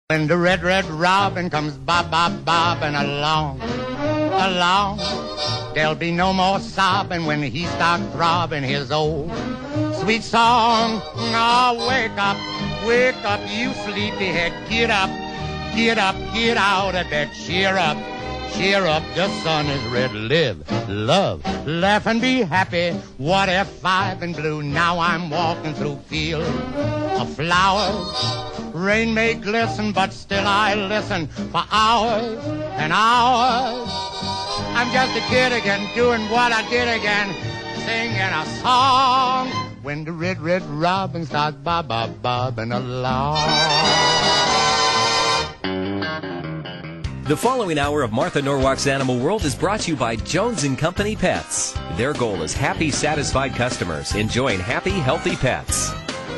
When the red, red robin comes bobbing along, there'll be no more sobbing when he starts throbbing his old sweet song. Oh, wake up, you sleepyhead, get up, get out of bed, cheer up, the sun is red, live, love, laugh and be happy. What if 5 and blue? Now I'm walking through fields of flowers. Rain may glisten, but still I listen for hours and hours. I'm just a kid again, doing what I did again, singing a song. When the red, red robin starts bobbing along. The following hour of Martha Norwalk's Animal World is brought to you by Jones & Company Pets. Their goal is happy, satisfied customers enjoying happy, healthy pets.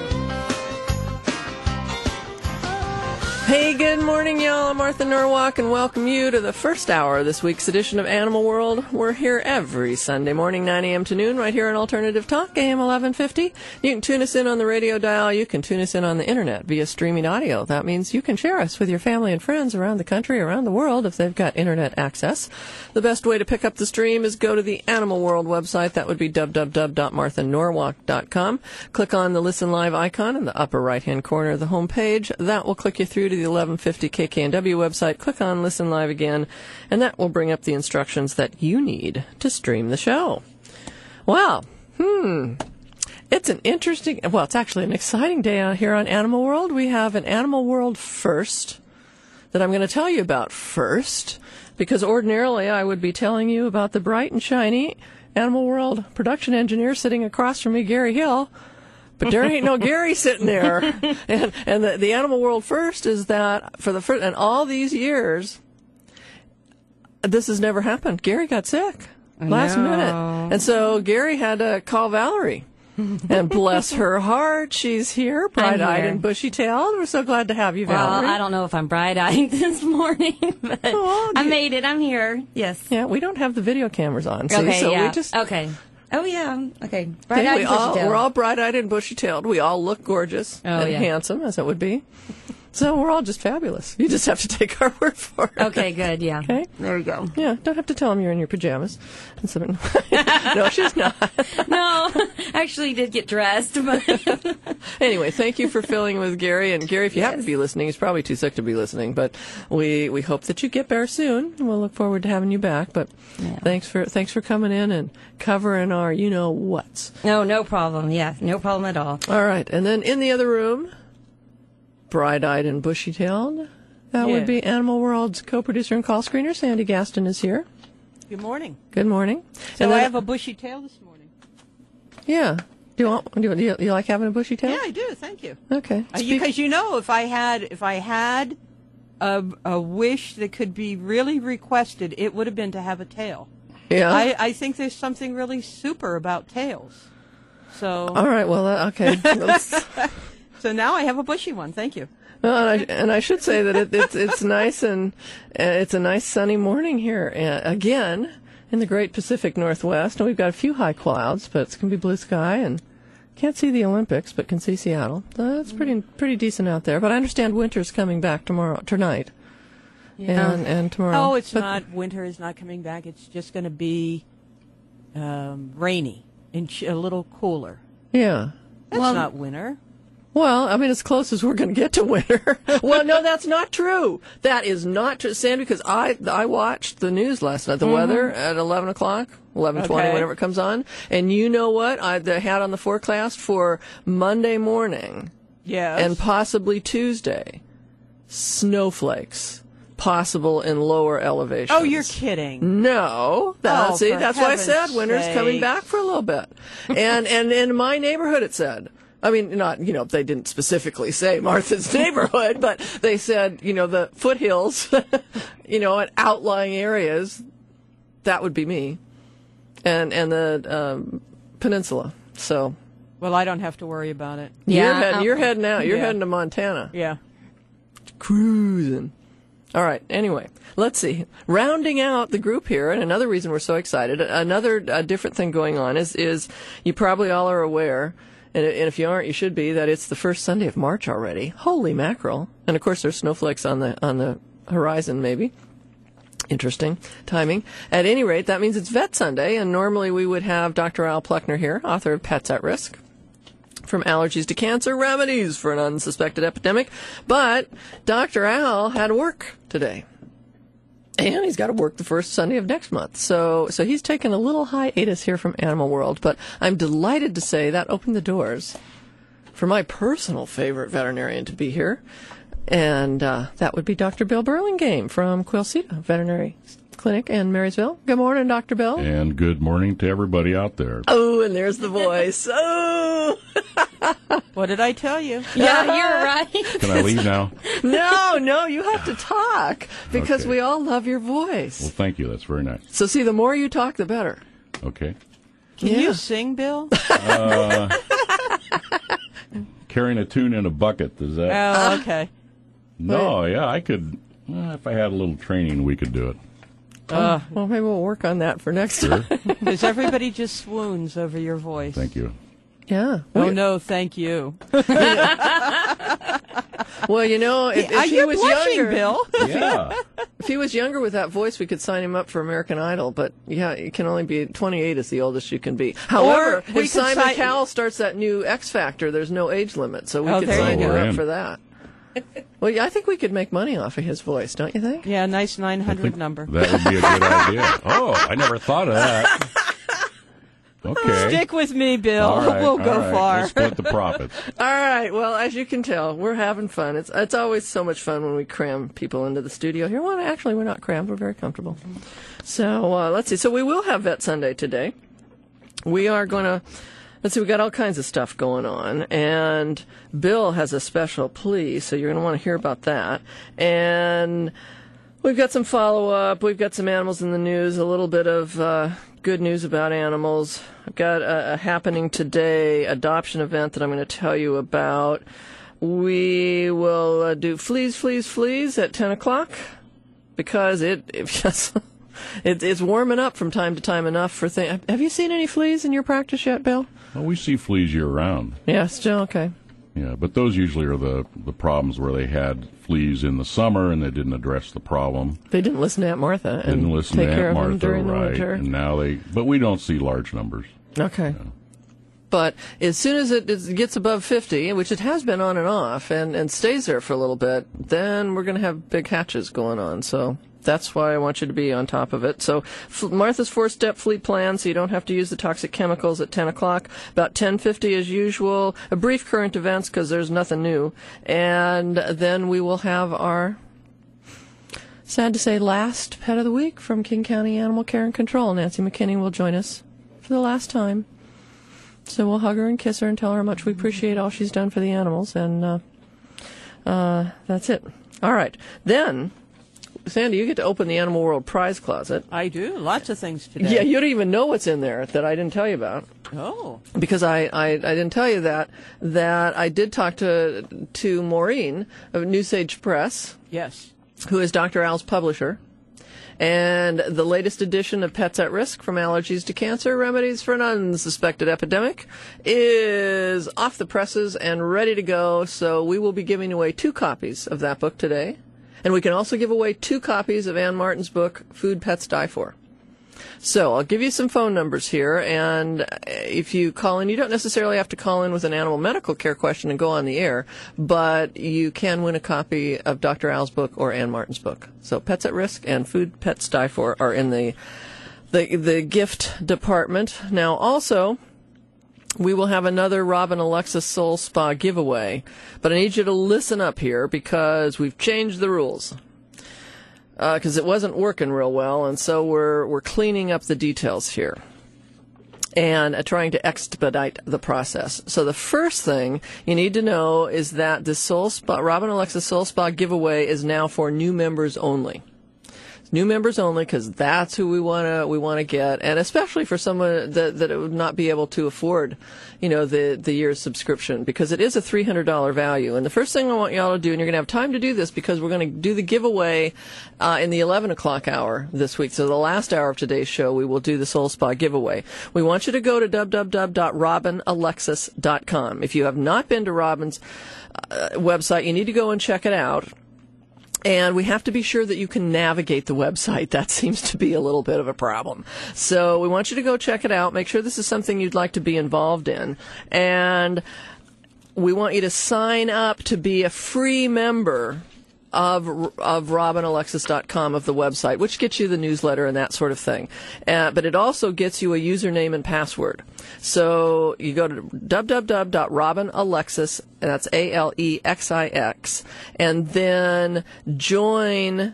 Hey, good morning, y'all. I'm Martha Norwalk, and welcome you to the first hour of this week's edition of Animal World. We're here every Sunday morning, 9 a.m. to noon, right here on Alternative Talk, AM 1150. You can tune us in on the radio dial. You can tune us in on the internet via streaming audio. That means you can share us with your family and friends around the country, around the world, if they've got internet access. The best way to pick up the stream is go to the Animal World website. That would be www.marthanorwalk.com. Click on the Listen Live icon in the upper right-hand corner of the home page. That will click you through to the 1150 KKNW website. Click on Listen Live again, and that will bring up the instructions that you need to stream the show. Well, it's an interesting, well, it's actually an exciting day out here on Animal World. We have an Animal World first that I'm going to tell you about first, because ordinarily I would be telling you about the bright and shiny Animal World production engineer sitting across from me, Gary Hill. But there ain't no Gary sitting there. And the Animal World first is that for the first, and all these years, this has never happened. Gary got sick last minute. And so Gary had to call Valerie. And bless her heart, she's here, bright-eyed and bushy-tailed. We're so glad to have you, Valerie. Well, I don't know if I'm bright-eyed this morning, but I made it. I'm here. Yes. Yeah, we don't have the video cameras on. See? Okay, so yeah. we just... Okay. Oh, yeah. Okay. Bright-eyed and bushy-tailed. We're all bright-eyed and bushy-tailed. We all look gorgeous and handsome, as it would be. So we're all just fabulous. You just have to take our word for it. Okay, good, yeah. Okay? There we go. Yeah, don't have to tell them you're in your pajamas. No, she's not. No, actually did get dressed. But anyway, thank you for filling with Gary. And Gary, if you happen to be listening, he's probably too sick to be listening. But we hope that you get better soon. We'll look forward to having you back. But thanks for coming in and covering our you-know-whats. No problem. Yeah, no problem at all. All right. And then in the other room, bright-eyed and bushy-tailed, that would be Animal World's co-producer and call screener, Sandy Gaston, is here. Good morning. Good morning. So I have a bushy tail this morning. Yeah. Do you like having a bushy tail? Yeah, I do. Thank you. Okay. Because if I had a wish that could be really requested, it would have been to have a tail. Yeah. I think there's something really super about tails. So. All right. Well, okay. So now I have a bushy one. Thank you. Well, and I should say that it's nice and it's a nice sunny morning here again in the Great Pacific Northwest. And we've got a few high clouds, but it's going to be blue sky and can't see the Olympics, but can see Seattle. So it's pretty decent out there. But I understand winter's coming back tonight. Yeah. And tomorrow. Oh, it's not. Winter is not coming back. It's just going to be rainy and a little cooler. Yeah. That's not winter. Well, I mean, as close as we're going to get to winter. Well, no, that's not true. That is not true, Sandy, because I watched the news last night, the weather at 11 o'clock, 11:20, whenever it comes on. And you know what? I had on the forecast for Monday morning and possibly Tuesday, snowflakes possible in lower elevations. Oh, you're kidding. No. That's why I said winter's coming back for a little bit. And in my neighborhood, it said. I mean, not, they didn't specifically say Martha's neighborhood, but they said, the foothills, and outlying areas, that would be me, and the peninsula. So. Well, I don't have to worry about it. Yeah. You're heading out. You're heading to Montana. Yeah. Cruising. All right. Anyway, let's see. Rounding out the group here, and another reason we're so excited, another different thing going on is you probably all are aware, and if you aren't, you should be, that it's the first Sunday of March already. Holy mackerel. And of course there's snowflakes on the horizon maybe. Interesting timing. At any rate, that means it's Vet Sunday, and normally we would have Dr. Al Pluckner here, author of Pets at Risk. From allergies to cancer, remedies for an unsuspected epidemic. But Dr. Al had to work today. And he's got to work the first Sunday of next month. So he's taken a little hiatus here from Animal World. But I'm delighted to say that opened the doors for my personal favorite veterinarian to be here. And that would be Dr. Bill Burlingame from Quilceda Veterinary Clinic in Marysville. Good morning, Dr. Bill. And good morning to everybody out there. Oh, and there's the voice. Oh! What did I tell you? Yeah, you're right. Can I leave now? No, you have to talk because Okay. we all love your voice. Well, thank you. That's very nice. So see, the more you talk, the better. Okay. Can Yeah. you sing, Bill? Carrying a tune in a bucket, does that? Oh, okay. No, yeah, I could. If I had a little training, we could do it. Well, maybe we'll work on that for next time. Sure. Because everybody just swoons over your voice. Thank you. Yeah. Oh, no, thank you. Well, you know, if he You're was blushing, younger, Bill. Yeah. if he was younger with that voice, we could sign him up for American Idol. But yeah, it can only be 28 is the oldest you can be. However, we if could Simon sign- Cowell starts that new X Factor, there's no age limit, so we Oh, could there you sign go. him We're up in. for that. Well, yeah, I think we could make money off of his voice, don't you think? Yeah, nice 900 number. That would be a good idea. Oh, I never thought of that. Okay. Stick with me, Bill. All right, We'll go all right. far. We'll split the profits. All right. Well, as you can tell, we're having fun. It's always so much fun when we cram people into the studio here. Well, actually, we're not crammed. We're very comfortable. So let's see. So we will have Vet Sunday today. We are going to. Let's see, we got all kinds of stuff going on, and Bill has a special plea, so you're going to want to hear about that. And we've got some follow-up, we've got some animals in the news, a little bit of good news about animals. I've got a happening today adoption event that I'm going to tell you about. We will do fleas at 10 o'clock, because it's warming up from time to time enough for things. Have you seen any fleas in your practice yet, Bill? Well, we see fleas year-round. Yeah, still okay. Yeah, but those usually are the problems where they had fleas in the summer and they didn't address the problem. They didn't listen to Aunt Martha and Didn't listen take to care Aunt of them Martha, during the right? winter. And now but we don't see large numbers. Okay. But as soon as it gets above 50, which it has been on and off, and stays there for a little bit, then we're going to have big hatches going on. So that's why I want you to be on top of it. So Martha's 4-step flea plan, so you don't have to use the toxic chemicals at 10 o'clock. About 10:50 as usual. A brief current events because there's nothing new. And then we will have our, sad to say, last pet of the week from King County Animal Care and Control. Nancy McKinney will join us for the last time. So we'll hug her and kiss her and tell her how much we appreciate all she's done for the animals. And that's it. All right. Then, Sandy, you get to open the Animal World prize closet. I do. Lots of things today. Yeah, you don't even know what's in there that I didn't tell you about. Oh. Because I didn't tell you that I did talk to Maureen of New Sage Press, Yes. who is Dr. Al's publisher. And the latest edition of Pets at Risk, from allergies to cancer, remedies for an unsuspected epidemic, is off the presses and ready to go. So we will be giving away 2 copies of that book today. And we can also give away 2 copies of Ann Martin's book, Food Pets Die For. So I'll give you some phone numbers here, and if you call in, you don't necessarily have to call in with an animal medical care question and go on the air, but you can win a copy of Dr. Al's book or Ann Martin's book. So Pets at Risk and Food Pets Die For are in the gift department. Now also, we will have another Rob and Alexa Soul Spa giveaway, but I need you to listen up here because we've changed the rules. Because it wasn't working real well, and so we're cleaning up the details here and trying to expedite the process. So the first thing you need to know is that the Soul Spa, Rob and Alexa Soul Spa giveaway is now for new members only. New members only, because that's who we want to get, and especially for someone that it would not be able to afford, the year's subscription, because it is a $300 value. And the first thing I want y'all to do, and you're going to have time to do this because we're going to do the giveaway in the 11 o'clock hour this week. So the last hour of today's show, we will do the Soul Spa giveaway. We want you to go to www.robinalexis.com. If you have not been to Robin's website, you need to go and check it out. And we have to be sure that you can navigate the website. That seems to be a little bit of a problem. So we want you to go check it out. Make sure this is something you'd like to be involved in. And we want you to sign up to be a free member of RobinAlexis.com, of the website, which gets you the newsletter and that sort of thing. But it also gets you a username and password. So you go to www.robinalexis, and that's ALEXIX, and then join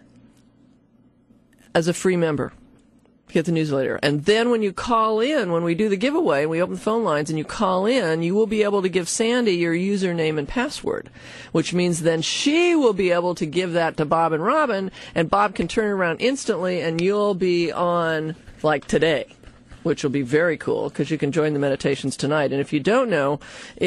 as a free member. Get the newsletter. And then when you call in, when we do the giveaway, we open the phone lines and you call in, you will be able to give Sandy your username and password, which means then she will be able to give that to Bob and Robin, and Bob can turn it around instantly, and you'll be on like today, which will be very cool because you can join the meditations tonight. And if you don't know,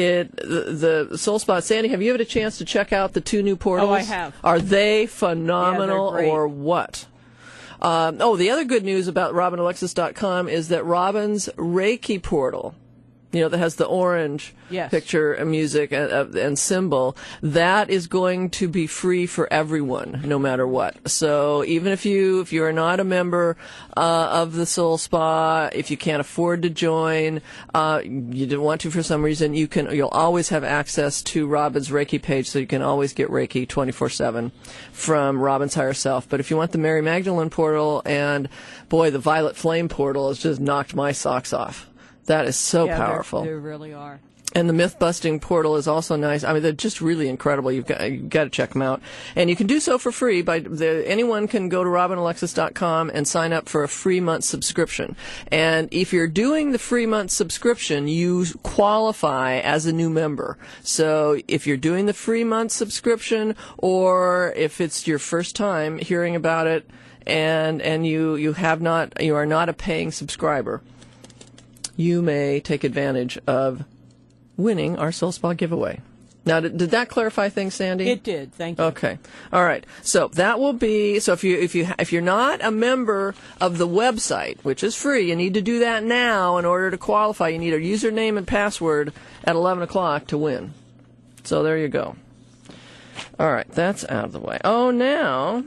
the Soul Spa, Sandy, have you had a chance to check out the 2 new portals? Oh, I have. Are they phenomenal, yeah, or what? The other good news about RobinAlexis.com is that Robin's Reiki portal, that has the orange picture and music and symbol, that is going to be free for everyone, no matter what. So even if you are not a member of the Soul Spa, if you can't afford to join, you didn't want to for some reason, you'll always have access to Robin's Reiki page, so you can always get Reiki 24/7 from Robin's Higher Self. But if you want the Mary Magdalene portal, and boy, the Violet Flame portal has just knocked my socks off. That is so powerful. They really are. And the Myth-Busting portal is also nice. I mean, they're just really incredible. You've got to check them out. And you can do so for free. Anyone can go to RobinAlexis.com and sign up for a free month subscription. And if you're doing the free month subscription, you qualify as a new member. So if you're doing the free month subscription, or if it's your first time hearing about it, and you are not a paying subscriber, you may take advantage of winning our Soul Spa giveaway. Now, did that clarify things, Sandy? It did. Thank you. Okay. All right. So that will be. So if you're not a member of the website, which is free, you need to do that now in order to qualify. You need a username and password at 11 o'clock to win. So there you go. All right. That's out of the way. Oh, now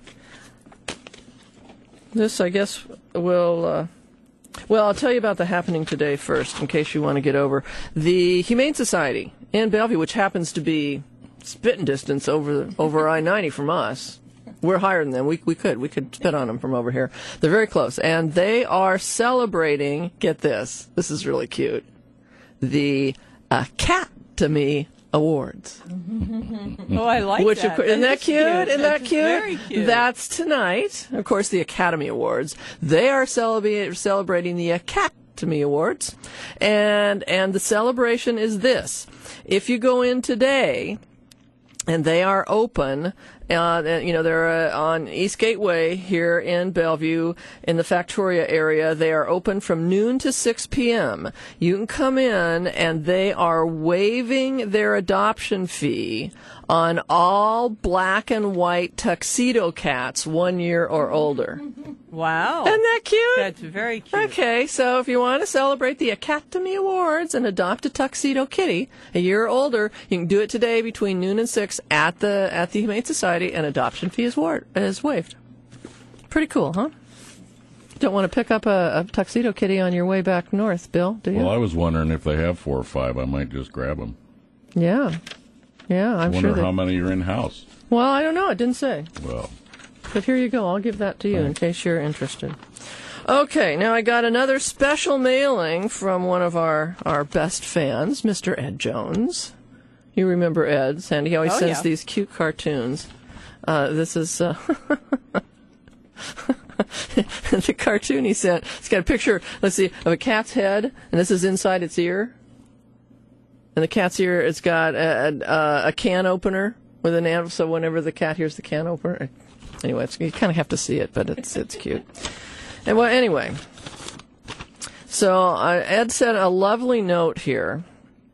this, I guess, will. Well, I'll tell you about the happening today first, in case you want to get over. The Humane Society in Bellevue, which happens to be spitting distance over I-90 from us. We're higher than them. We could spit on them from over here. They're very close. And they are celebrating, get this is really cute, the Academy Awards. Oh, I like that. Isn't that cute? Isn't that cute? Very cute. That's tonight. Of course, the Academy Awards. They are celebrating the Academy Awards, and the celebration is this: if you go in today, and they are open. They're on East Gateway here in Bellevue in the Factoria area. They are open from noon to 6 p.m. You can come in, and they are waiving their adoption fee on all black and white tuxedo cats 1 year or older. Wow. Isn't that cute? That's very cute. Okay, so if you want to celebrate the Academy Awards and adopt a tuxedo kitty a year or older, you can do it today between noon and 6 at the Humane Society, and adoption fee is waived. Pretty cool, huh? Don't want to pick up a tuxedo kitty on your way back north, Bill, do you? Well, I was wondering if they have 4 or 5, I might just grab them. Yeah, I'm sure. Wonder how many are in house. Well, I don't know. It didn't say. Well. But here you go. I'll give that to you in case you're interested. Okay, now I got another special mailing from one of our best fans, Mr. Ed Jones. You remember Ed, Sandy? He always sends these cute cartoons. This is the cartoon he sent. It's got a picture, let's see, of a cat's head, and this is inside its ear. And the cat's ear, it's got a can opener with an animal. So whenever the cat hears the can opener, anyway, you kind of have to see it, but it's cute. And well, anyway, so Ed said a lovely note here.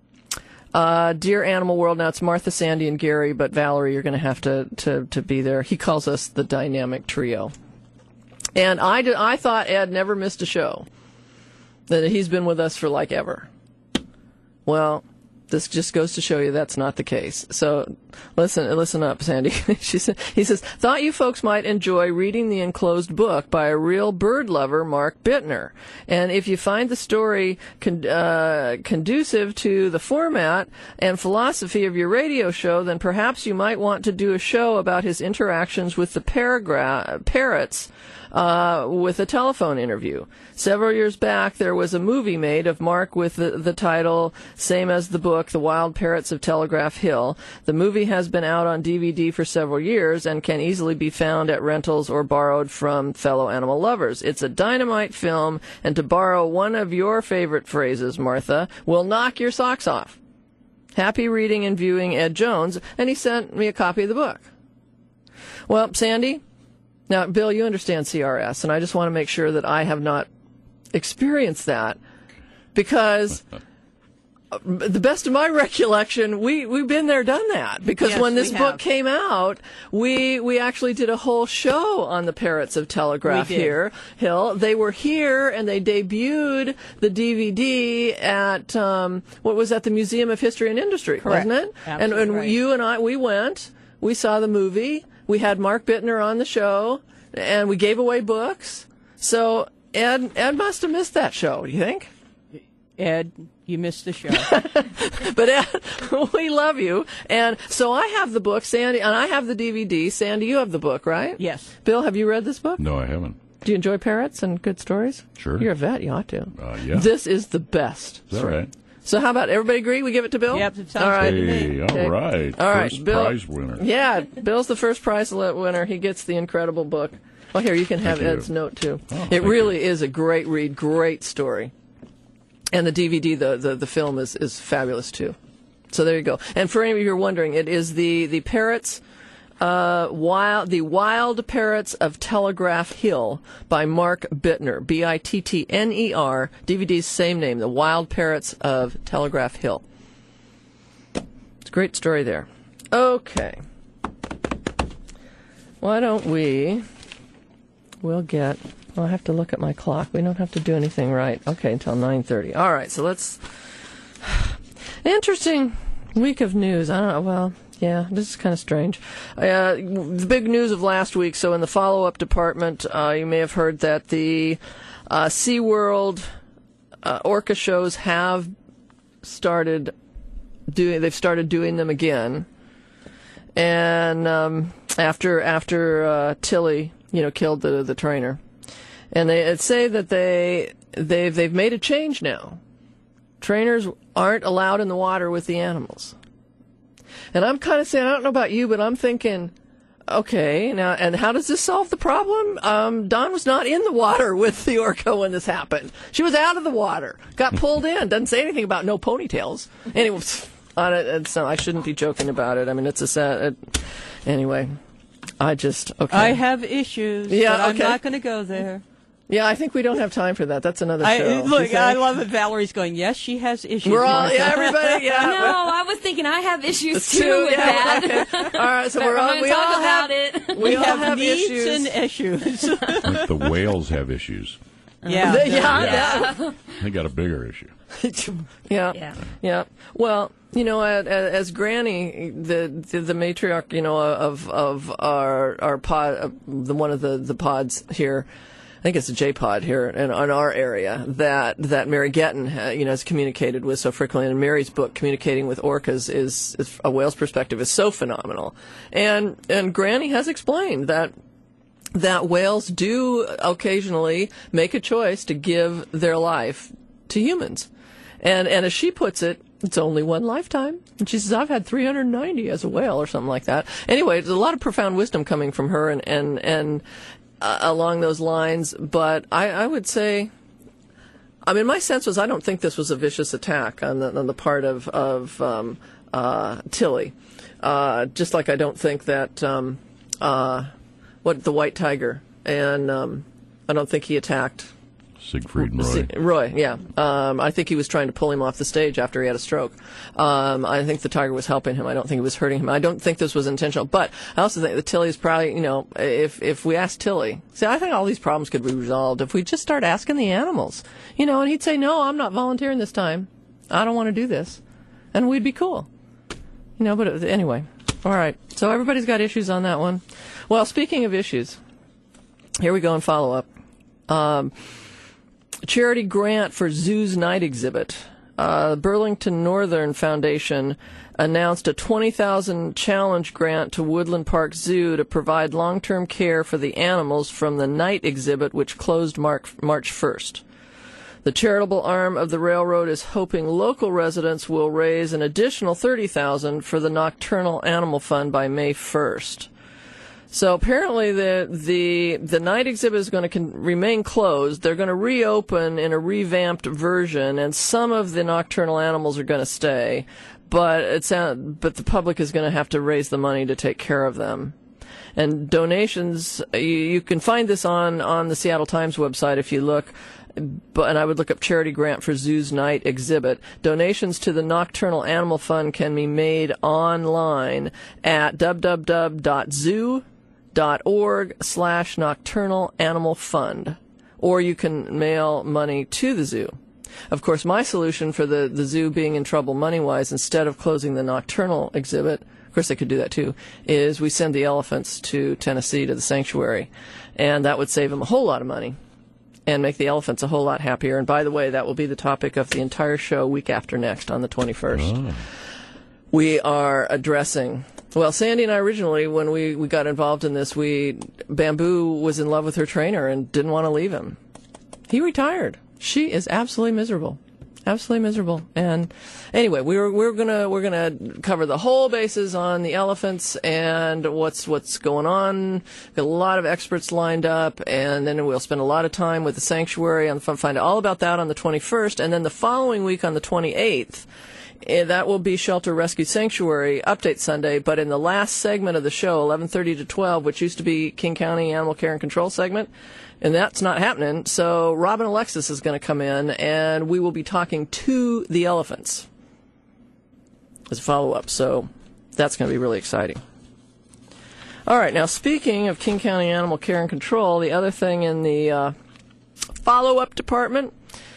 Dear Animal World, now it's Martha, Sandy, and Gary, but Valerie, you're going to have to be there. He calls us the dynamic trio. And I thought Ed never missed a show, that he's been with us for like ever. Well, this just goes to show you that's not the case. So listen up, Sandy. He says, thought you folks might enjoy reading the enclosed book by a real bird lover, Mark Bittner. And if you find the story conducive to the format and philosophy of your radio show, then perhaps you might want to do a show about his interactions with the parrots with a telephone interview. Several years back, there was a movie made of Mark with the title, same as the book, The Wild Parrots of Telegraph Hill. The movie has been out on DVD for several years and can easily be found at rentals or borrowed from fellow animal lovers. It's a dynamite film, and to borrow one of your favorite phrases, Martha, will knock your socks off. Happy reading and viewing, Ed Jones, and he sent me a copy of the book. Well, Sandy, now, Bill, you understand CRS, and I just want to make sure that I have not experienced that, because the best of my recollection, we've been there, done that. Because yes, when this book came out, we actually did a whole show on the Parrots of Telegraph Hill. They were here, and they debuted the DVD at what was at the Museum of History and Industry, correct. Wasn't it? Absolutely And right. you and I, we went, we saw the movie. We had Mark Bittner on the show, and we gave away books. So Ed must have missed that show, do you think? Ed, you missed the show. But Ed, we love you. And so I have the book, Sandy, and I have the DVD. Sandy, you have the book, right? Yes. Bill, have you read this book? No, I haven't. Do you enjoy parrots and good stories? Sure. You're a vet, you ought to. Yeah. This is the best. Is that right? So how about everybody agree? We give it to Bill? Yep, it sounds all right. good to me. Hey, Okay. all right. All right, First Bill. prize winner. Yeah, Bill's the first prize winner. He gets the incredible book. Well, here, you can have Thank you. Ed's note, too. Oh, It thank really is a great read, great story. And the DVD, the film is fabulous, too. So there you go. And for any of you who are wondering, it is the Parrots, the Wild Parrots of Telegraph Hill by Mark Bittner, Bittner, DVD's same name, The Wild Parrots of Telegraph Hill. It's a great story there. Okay. Why don't I have to look at my clock. We don't have to do anything right. Okay, until 9:30. All right, so let's... Interesting week of news. I don't know, well... Yeah, this is kind of strange. The big news of last week, so in the follow-up department, you may have heard that the SeaWorld orca shows have started doing them again. And after Tilly, killed the trainer. And they say that they've made a change now. Trainers aren't allowed in the water with the animals. And I'm kind of saying, I don't know about you, but I'm thinking, okay, now, and how does this solve the problem? Dawn was not in the water with the orca when this happened. She was out of the water, got pulled in, doesn't say anything about no ponytails. Anyway, I shouldn't be joking about it. I mean, it's a sad, anyway, okay. I have issues, Yeah, but I'm okay. not going to go there. Yeah, I think we don't have time for that. That's another show. Look, I love it. Valerie's going, yes, she has issues. We're all, Martha." yeah, everybody, yeah. No, I was thinking I have issues Two, too with yeah, that. okay. All right, so But we're all, going we to talk all about have, it. we all have have needs issues. and issues. I think the whales have issues. yeah. Yeah. They got a bigger issue. Yeah. Well, as Granny, the matriarch, of our pod, one of the pods here, I think it's a J pod here in our area that Mary Getton, has communicated with so frequently. And Mary's book, Communicating with Orcas, is a whale's perspective, is so phenomenal. And Granny has explained that whales do occasionally make a choice to give their life to humans. And as she puts it, it's only one lifetime. And she says, I've had 390 as a whale or something like that. Anyway, there's a lot of profound wisdom coming from her and along those lines. But I would say, my sense was I don't think this was a vicious attack on the part of Tilly. Just like I don't think that the white tiger, and I don't think he attacked Siegfried and Roy. Roy, yeah. I think he was trying to pull him off the stage after he had a stroke. I think the tiger was helping him. I don't think it was hurting him. I don't think this was intentional. But I also think that Tilly's probably, if we ask Tilly, I think all these problems could be resolved if we just start asking the animals. And he'd say, no, I'm not volunteering this time. I don't want to do this. And we'd be cool. But anyway. All right. So everybody's got issues on that one. Well, speaking of issues, here we go in follow-up. Charity grant for Zoo's night exhibit. Burlington Northern Foundation announced a $20,000 challenge grant to Woodland Park Zoo to provide long-term care for the animals from the night exhibit, which closed March 1st. The charitable arm of the railroad is hoping local residents will raise an additional $30,000 for the Nocturnal Animal Fund by May 1st. So apparently the night exhibit is going to remain closed. They're going to reopen in a revamped version, and some of the nocturnal animals are going to stay, but the public is going to have to raise the money to take care of them. And donations, you can find this on the Seattle Times website if you look. And I would look up charity grant for Zoo's night exhibit. Donations to the Nocturnal Animal Fund can be made online at www.zoo.org/Nocturnal Animal Fund, or you can mail money to the zoo. Of course, my solution for the zoo being in trouble money-wise, instead of closing the nocturnal exhibit, of course they could do that too, is we send the elephants to Tennessee to the sanctuary, and that would save them a whole lot of money and make the elephants a whole lot happier. And by the way, that will be the topic of the entire show week after next on the 21st. Oh. We are addressing... Well, Sandy and I originally, when we got involved in this, Bamboo was in love with her trainer and didn't want to leave him. He retired. She is absolutely miserable. Absolutely miserable. And anyway, we're gonna cover the whole bases on the elephants and what's going on. Got a lot of experts lined up, and then we'll spend a lot of time with the sanctuary and find out all about that on the 21st, and then the following week on the 28th. That will be Shelter Rescue Sanctuary Update Sunday, but in the last segment of the show, 11:30 to 12, which used to be King County Animal Care and Control segment, and that's not happening. So Robin Alexis is going to come in, and we will be talking to the elephants as a follow-up. So that's going to be really exciting. All right, now speaking of King County Animal Care and Control, the other thing in the follow-up department,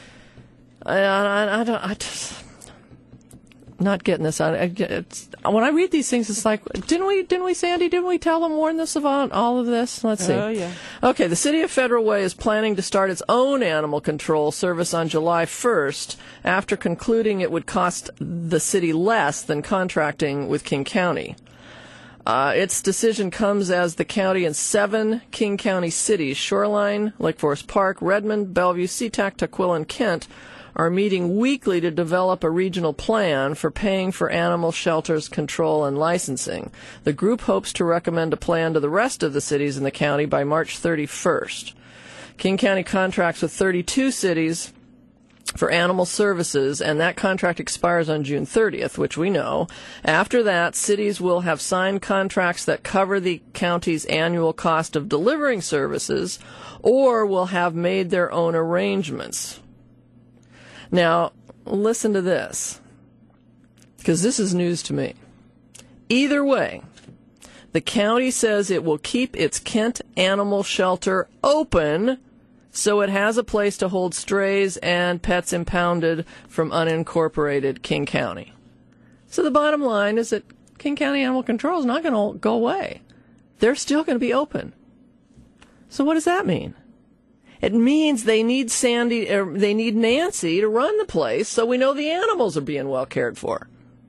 I just not getting this on. When I read these things, it's like, didn't we, Sandy? Didn't we warn this about all of this? Let's see. Oh, yeah. Okay, the City of Federal Way is planning to start its own animal control service on July 1st after concluding it would cost the city less than contracting with King County. Its decision comes as the county and 7 King County cities, Shoreline, Lake Forest Park, Redmond, Bellevue, SeaTac, Tukwila, and Kent, are meeting weekly to develop a regional plan for paying for animal shelters, control, and licensing. The group hopes to recommend a plan to the rest of the cities in the county by March 31st. King County contracts with 32 cities for animal services, and that contract expires on June 30th, which we know. After that, cities will have signed contracts that cover the county's annual cost of delivering services or will have made their own arrangements. Now, listen to this, because this is news to me. Either way, the county says it will keep its Kent Animal Shelter open so it has a place to hold strays and pets impounded from unincorporated King County. So the bottom line is that King County Animal Control is not going to go away. They're still going to be open. So what does that mean? It means they need Nancy to run the place so we know the animals are being well cared for.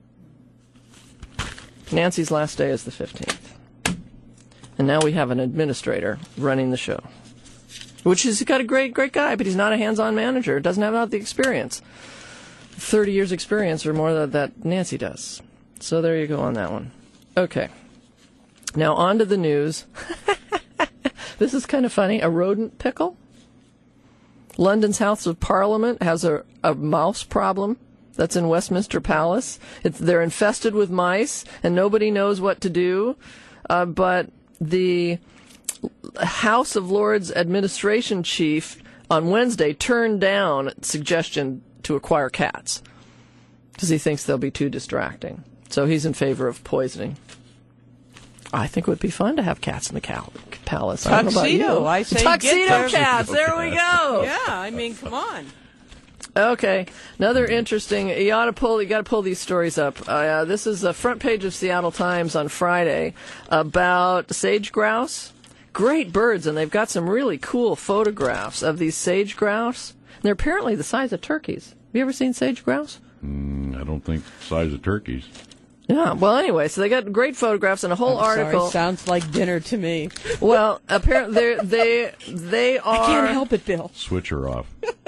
Nancy's last day is the 15th. And now we have an administrator running the show. Which is, he's got a great guy, but he's not a hands-on manager. Doesn't have the experience. 30 years experience or more that Nancy does. So there you go on that one. Okay. Now on to the news. This is kind of funny. A rodent pickle. London's House of Parliament has a mouse problem. that's in Westminster Palace. They're infested with mice, and nobody knows what to do. But the House of Lords administration chief on Wednesday turned down suggestion to acquire cats because he thinks they'll be too distracting. So he's in favor of poisoning. I think it would be fun to have cats in the palace. I don't know about you. Tuxedo, I say Tuxedo cats. There we go. Yeah, I mean, come on. Okay, another interesting. You got to pull these stories up. This is the front page of Seattle Times on Friday about sage grouse. Great birds, and they've got some really cool photographs of these sage grouse. And they're apparently the size of turkeys. Have you ever seen sage grouse? I don't think size of turkeys. Yeah. Well, anyway, so they got great photographs and a whole article. Sorry, sounds like dinner to me. Well, apparently they are. I can't help it, Bill. Switch her off.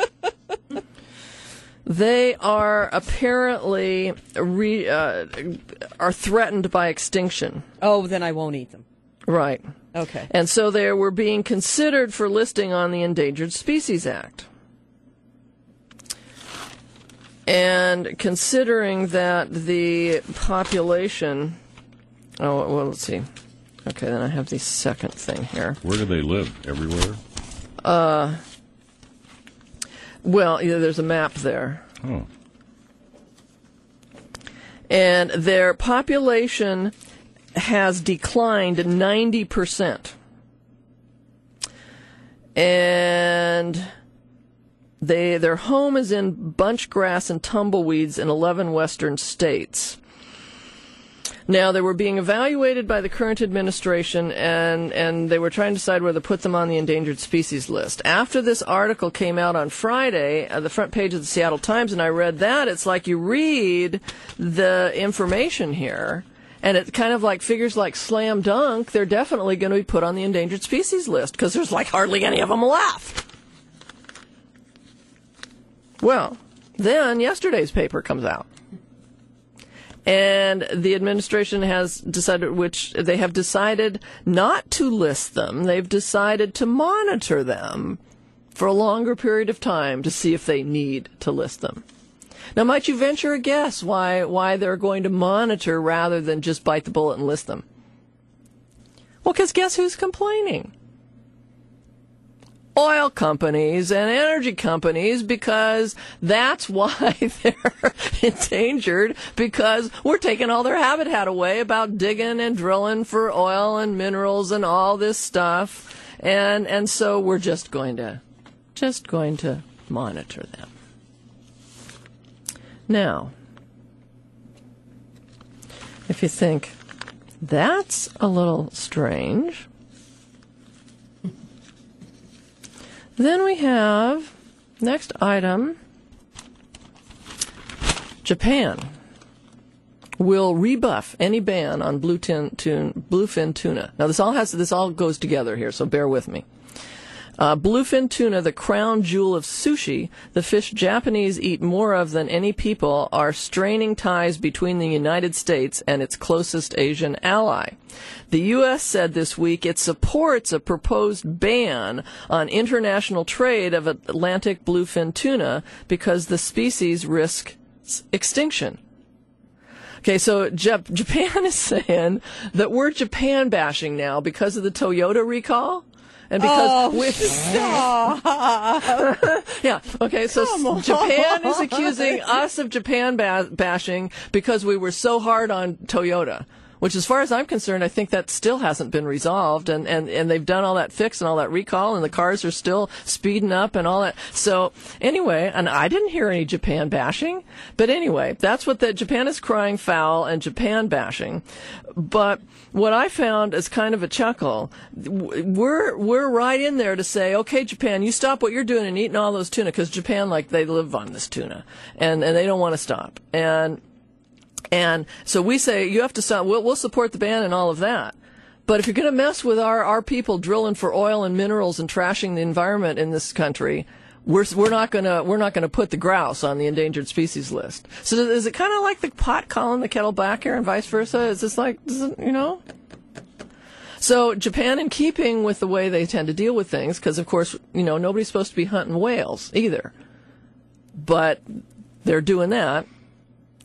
They are apparently are threatened by extinction. Oh, then I won't eat them. Right. Okay. And so they were being considered for listing on the Endangered Species Act. And considering that the population... Oh, well, let's see. Okay, then I have the second thing here. Where do they live? Everywhere? Well, there's a map there. Oh. And their population has declined 90%. And their home is in bunch grass and tumbleweeds in 11 western states. Now, they were being evaluated by the current administration, and they were trying to decide whether to put them on the endangered species list. After this article came out on Friday, the front page of the Seattle Times, and I read that, it's like you read the information here, and it kind of like figures like slam dunk, they're definitely going to be put on the endangered species list, because there's like hardly any of them left. Well, then yesterday's paper comes out. And the administration has decided, they have decided not to list them. They've decided to monitor them for a longer period of time to see if they need to list them. Now, might you venture a guess why they're going to monitor rather than just bite the bullet and list them? Well, because guess who's complaining? Oil companies and energy companies, because that's why they're endangered, because we're taking all their habitat away about digging and drilling for oil and minerals and all this stuff. And so we're just going to monitor them. Now, if you think that's a little strange, then we have, next item, Japan will rebuff any ban on bluefin tuna. Now, this all goes together here, so bear with me. Bluefin tuna, the crown jewel of sushi, the fish Japanese eat more of than any people, are straining ties between the United States and its closest Asian ally. The U.S. said this week it supports a proposed ban on international trade of Atlantic bluefin tuna because the species risks extinction. Okay, so Japan is saying that we're Japan bashing now because of the Toyota recall. And because yeah, okay, so Japan is accusing us of Japan bashing because we were so hard on Toyota, which, as far as I'm concerned, I think that still hasn't been resolved, and they've done all that fix and all that recall, and the cars are still speeding up and all that. So anyway, and I didn't hear any Japan bashing, but anyway, that's what Japan is crying foul and Japan bashing. But what I found is kind of a chuckle. We're right in there to say, okay, Japan, you stop what you're doing and eating all those tuna, because Japan, like, they live on this tuna, and they don't want to stop. And so we say, you have to stop. We'll support the ban and all of that. But if you're going to mess with our people drilling for oil and minerals and trashing the environment in this country, we're not going to put the grouse on the endangered species list. So is it kind of like the pot calling the kettle black here and vice versa? Is this like, you know? So Japan, in keeping with the way they tend to deal with things, because of course, you know, nobody's supposed to be hunting whales either, but they're doing that.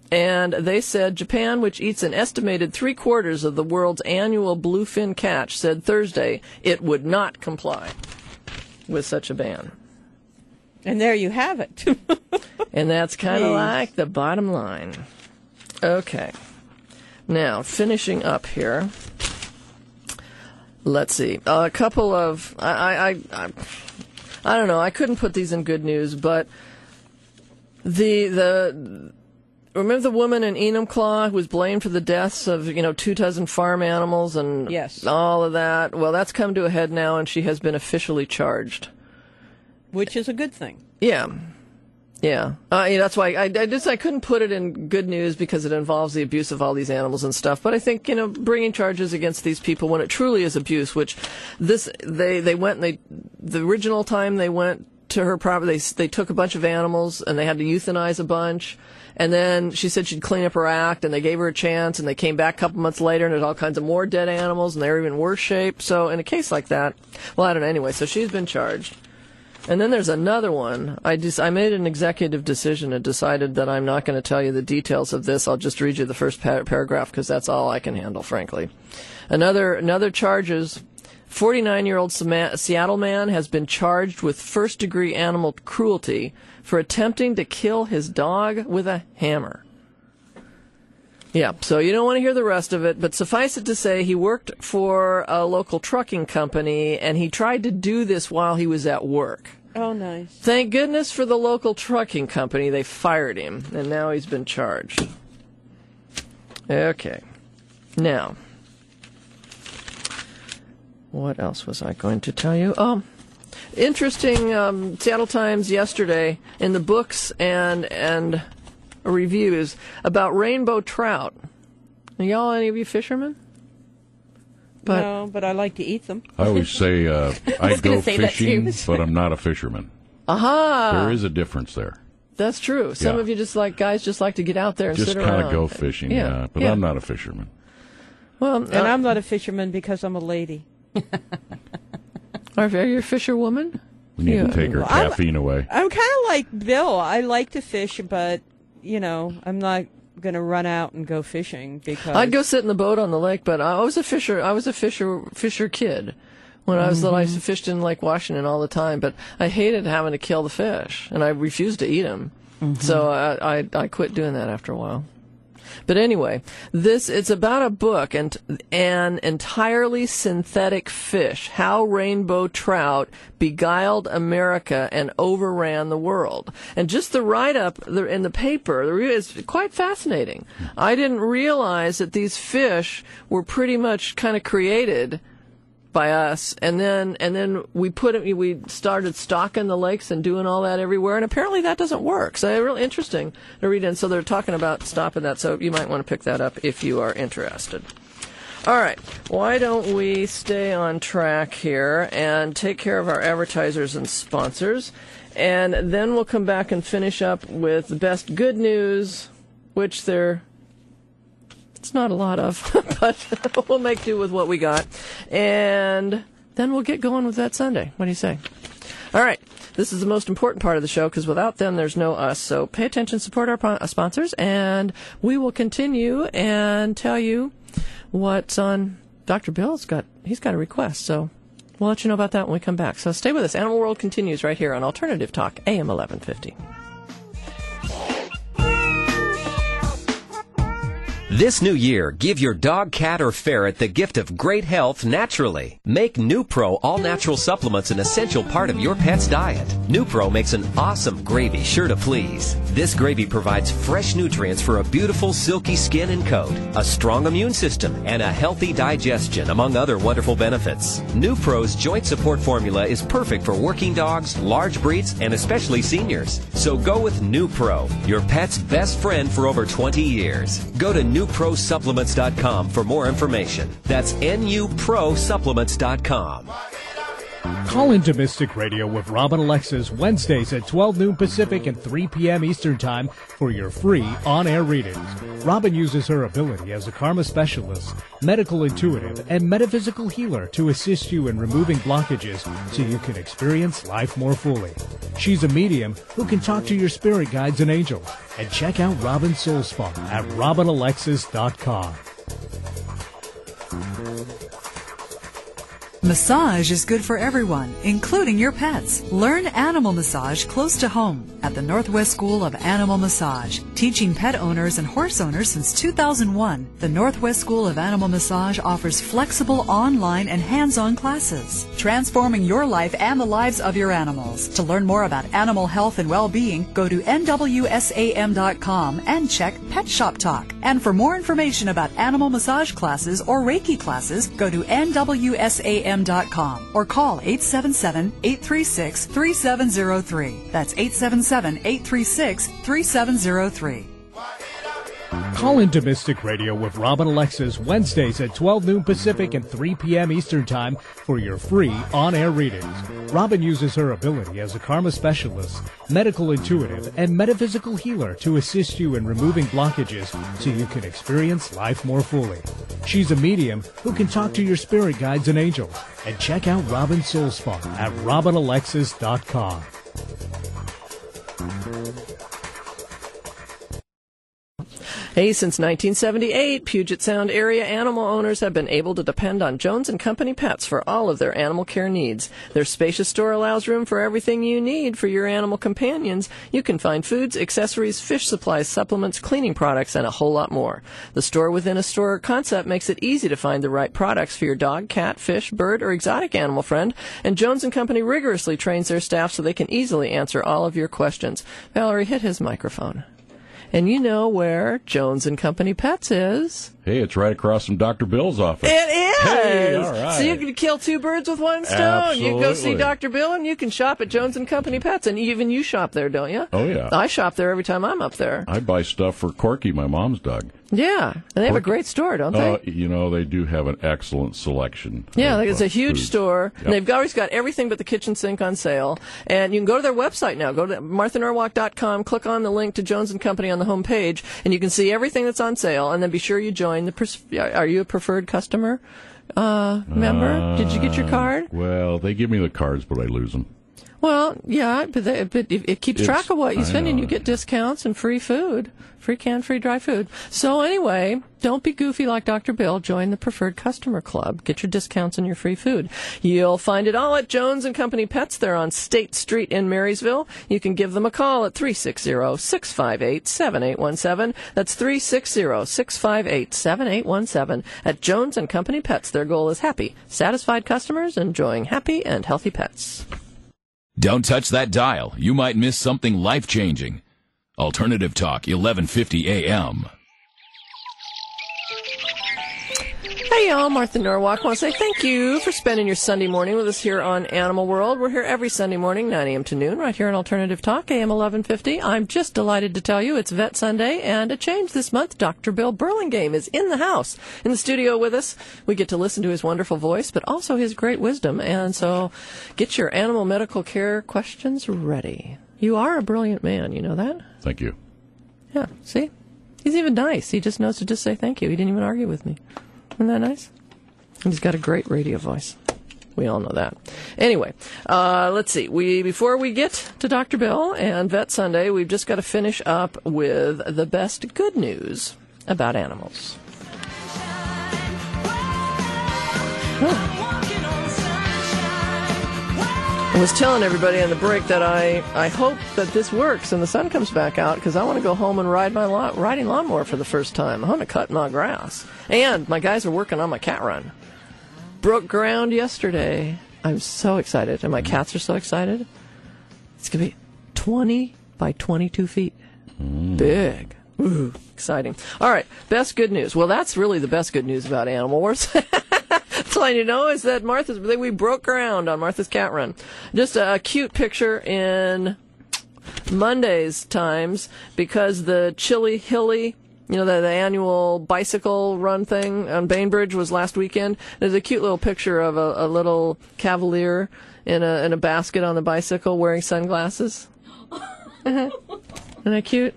And they said Japan, which eats an estimated 3/4 of the world's annual bluefin catch, said Thursday it would not comply with such a ban. And there you have it. And that's kind of like the bottom line. Okay. Now, finishing up here. Let's see. A couple of... I don't know. I couldn't put these in good news, but remember the woman in Enumclaw who was blamed for the deaths of, 2 dozen farm animals and Yes. all of that? Well, that's come to a head now, and she has been officially charged. Which is a good thing. Yeah. Yeah. That's why I couldn't put it in good news because it involves the abuse of all these animals and stuff. But I think, bringing charges against these people when it truly is abuse, which they went and the original time they went to her property, they took a bunch of animals and they had to euthanize a bunch. And then she said she'd clean up her act, and they gave her a chance, and they came back a couple months later, and there's all kinds of more dead animals, and they were even worse shape. So in a case like that, well, I don't know. Anyway, so she's been charged. And then there's another one. I made an executive decision and decided that I'm not going to tell you the details of this. I'll just read you the first paragraph because that's all I can handle, frankly. Another charges. 49-year-old Seattle man has been charged with first-degree animal cruelty for attempting to kill his dog with a hammer. Yeah, so you don't want to hear the rest of it, but suffice it to say he worked for a local trucking company, and he tried to do this while he was at work. Oh, nice. Thank goodness for the local trucking company. They fired him, and now he's been charged. Okay. Now, what else was I going to tell you? Oh, interesting Seattle Times yesterday in the books and reviews about rainbow trout. Are y'all any of you fishermen? No, but I like to eat them. I always say I go say that fishing, too. but I'm not a fisherman. Aha! There is a difference there. That's true. Some Yeah. of you just like to get out there and Just sit around. kind of go fishing, yeah. But I'm not a fisherman. Well, And I'm not a fisherman because I'm a lady. Are you a fisherwoman? We need to take her caffeine away. I'm kind of like Bill. I like to fish, but, I'm not going to run out and go fishing because... I'd go sit in the boat on the lake, but I was a fisher kid. When I was little, I used to fish in Lake Washington all the time, but I hated having to kill the fish, and I refused to eat them. So I quit doing that after a while. But anyway, it's about a book and an entirely synthetic fish, how rainbow trout beguiled America and overran the world. And just the write-up in the paper, the review is quite fascinating. I didn't realize that these fish were pretty much kind of created by us, and then we started stocking the lakes and doing all that everywhere, and apparently that doesn't work. So it's really interesting to read in. So they're talking about stopping that, so you might want to pick that up if you are interested. All right, why don't we stay on track here and take care of our advertisers and sponsors, and then we'll come back and finish up with the best good news, which it's not a lot of, but we'll make do with what we got. And then we'll get going with that Sunday. What do you say? All right. This is the most important part of the show because without them, there's no us. So pay attention, support our sponsors, and we will continue and tell you what's on Dr. Bill's he's got a request. So we'll let you know about that when we come back. So stay with us. Animal World continues right here on Alternative Talk, AM 1150. This new year, give your dog, cat, or ferret the gift of great health naturally. Make NuPro all-natural supplements an essential part of your pet's diet. NuPro makes an awesome gravy sure to please. This gravy provides fresh nutrients for a beautiful, silky skin and coat, a strong immune system, and a healthy digestion, among other wonderful benefits. NuPro's joint support formula is perfect for working dogs, large breeds, and especially seniors. So go with NuPro, your pet's best friend for over 20 years. Go to NuProSupplements.com for more information. That's NuProSupplements.com. Call into Mystic Radio with Robin Alexis Wednesdays at 12 noon Pacific and 3 p.m. Eastern Time for your free on-air readings. Robin uses her ability as a karma specialist, medical intuitive, and metaphysical healer to assist you in removing blockages so you can experience life more fully. She's a medium who can talk to your spirit guides and angels. And check out Robin's Soul Spa at robinalexis.com. Massage is good for everyone, including your pets. Learn animal massage close to home at the Northwest School of Animal Massage. Teaching pet owners and horse owners since 2001, the Northwest School of Animal Massage offers flexible online and hands-on classes, transforming your life and the lives of your animals. To learn more about animal health and well-being, go to nwsam.com and check Pet Shop Talk. And for more information about animal massage classes or Reiki classes, go to nwsam.com or call 877-836-3703. That's 877-836-3703. Call into Mystic Radio with Robin Alexis Wednesdays at 12 noon Pacific and 3 p.m. Eastern Time for your free on-air readings. Robin uses her ability as a karma specialist, medical intuitive, and metaphysical healer to assist you in removing blockages so you can experience life more fully. She's a medium who can talk to your spirit guides and angels. And check out Robin's Soul Spa at robinalexis.com. Hey, since 1978, Puget Sound area animal owners have been able to depend on Jones & Company Pets for all of their animal care needs. Their spacious store allows room for everything you need for your animal companions. You can find foods, accessories, fish supplies, supplements, cleaning products, and a whole lot more. The store within a store concept makes it easy to find the right products for your dog, cat, fish, bird, or exotic animal friend, and Jones & Company rigorously trains their staff so they can easily answer all of your questions. Valerie, hit his microphone. And you know where Jones & Company Pets is. Hey, it's right across from Dr. Bill's office. It is! Hey, all right. So you can kill two birds with one stone. Absolutely. You can go see Dr. Bill, and you can shop at Jones & Company Pets. And even you shop there, don't you? Oh, yeah. I shop there every time I'm up there. I buy stuff for Corky, my mom's dog. Yeah, and they have a great store, don't they? You know, they do have an excellent selection. Yeah, it's a huge foods. store. Yep. And they've always got everything but the kitchen sink on sale. And you can go to their website now. Go to marthanorwalk.com, click on the link to Jones & Company on the home page, and you can see everything that's on sale. And then be sure you join the... Are you a preferred customer member? Did you get your card? Well, they give me the cards, but I lose them. Well, yeah, but it keeps track of what you spend, and you get discounts and free food, free canned, free dry food. So anyway, don't be goofy like Dr. Bill. Join the Preferred Customer Club. Get your discounts and your free food. You'll find it all at Jones & Company Pets. They're on State Street in Marysville. You can give them a call at 360-658-7817. That's 360-658-7817 at Jones & Company Pets. Their goal is happy, satisfied customers enjoying happy and healthy pets. Don't touch that dial. You might miss something life-changing. Alternative Talk, 1150 AM. Hey, y'all. Martha Norwalk. I want to say thank you for spending your Sunday morning with us here on Animal World. We're here every Sunday morning, 9 a.m. to noon, right here on Alternative Talk, AM 1150. I'm just delighted to tell you it's Vet Sunday, and a change this month. Dr. Bill Burlingame is in the house, in the studio with us. We get to listen to his wonderful voice, but also his great wisdom. And so get your animal medical care questions ready. You are a brilliant man. You know that? Thank you. Yeah, see? He's even nice. He just knows to just say thank you. He didn't even argue with me. Isn't that nice? And he's got a great radio voice. We all know that. Anyway, let's see. Before we get to Dr. Bill and Vet Sunday, we've just got to finish up with the best good news about animals. I was telling everybody on the break that I hope that this works and the sun comes back out, because I want to go home and ride my riding lawnmower for the first time. I want to cut my grass. And my guys are working on my cat run. Broke ground yesterday. I'm so excited, and my cats are so excited. It's going to be 20 by 22 feet. Big. Ooh, exciting. All right, best good news. Well, that's really the best good news about Animal Wars. That's all you know is that we broke ground on Martha's cat run. Just a cute picture in Monday's Times, because the chilly, hilly You know, the annual bicycle run thing on Bainbridge was last weekend. There's a cute little picture of a little cavalier in a basket on the bicycle wearing sunglasses. Isn't that cute?